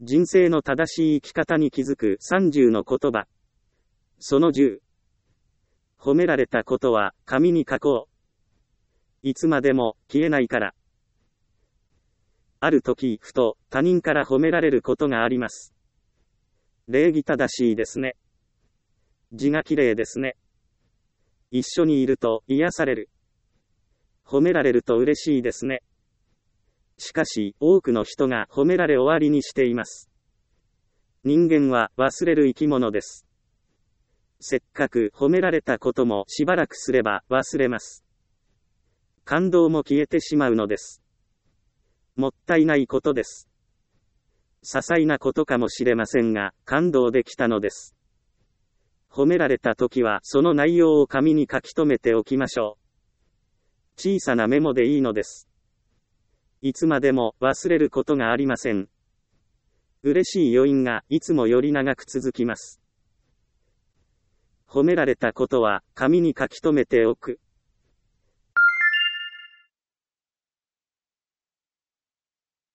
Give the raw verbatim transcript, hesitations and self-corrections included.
人生の正しい生き方に気づくさんじゅうの言葉。そのじゅう。褒められたことは紙に書こう。いつまでも消えないから。ある時、ふと他人から褒められることがあります。礼儀正しいですね。字が綺麗ですね。一緒にいると癒される。褒められると嬉しいですね。しかし、多くの人が褒められ終わりにしています。人間は忘れる生き物です。せっかく褒められたこともしばらくすれば忘れます。感動も消えてしまうのです。もったいないことです。些細なことかもしれませんが、感動できたのです。褒められたときはその内容を紙に書き留めておきましょう。小さなメモでいいのです。いつまでも忘れることがありません。嬉しい余韻がいつもより長く続きます。褒められたことは紙に書き留めておく。